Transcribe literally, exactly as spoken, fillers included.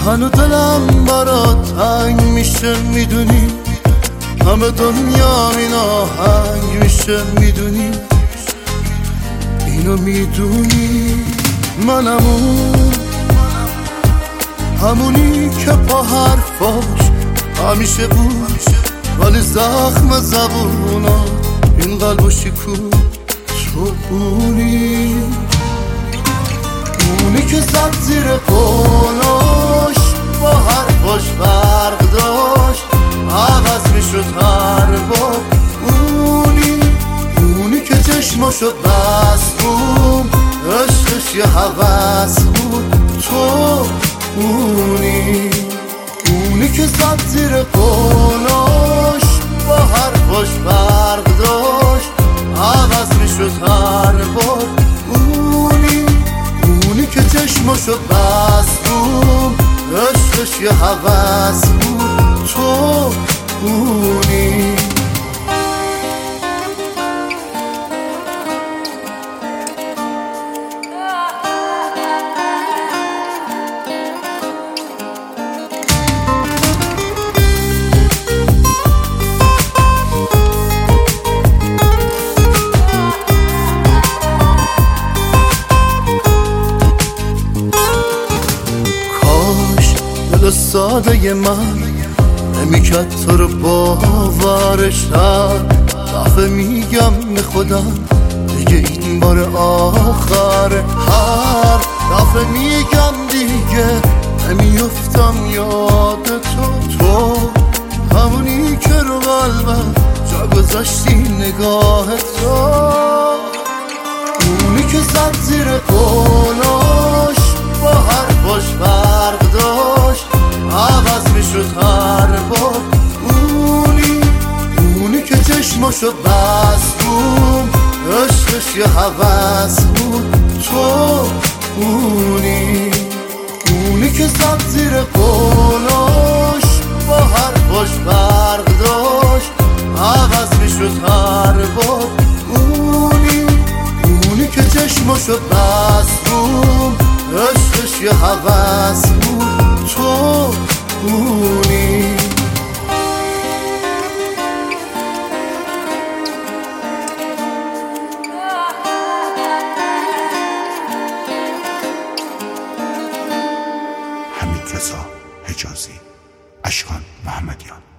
هنو دلم برات تنگ میشه میدونی، همه دنیا این آهنگ میشه میدونی، اینو میدونی. منم اون همونی که با حرفاش همیشه بود، ولی زخم زبونا این قلبو شکون. تو اونی اونی که زد زیر قولاش، با حرفاش فرق داشت، عوض میشد هر بار. اونی اونی که چشماشو بست بود، عشقش یه هوس بود. تو اونی اونی که زد زیر قولاش، با حرفاش فرق داشت، عوض میشد هر بار. اونی اونی که چشماشو بست بود، عشقش یه هوس بود. تو اونی دل ساده من نمیکرد تو رو باورشم. دفعه میگم به خودم دیگه این بار آخر، هر دفعه میگم دیگه نمیفتم یاد تو. تو همونی که رو قلبم جا گذاشتی نگاه تو، اونی که زد زیر قولاش، با حرفاش فرق داشت، عوض میشد هر بار. اونی اونی که چشماشو بست بود، عشقش یه هوس بود. تو اونی اونی که زد زیر قولاش، با حرفاش فرق داشت، عوض میشد هر بار. اونی اونی که چشماشو بست بود، عشقش یه هوس بود. تو اونی حمیدرضا حجازی، اشکان محمدیان.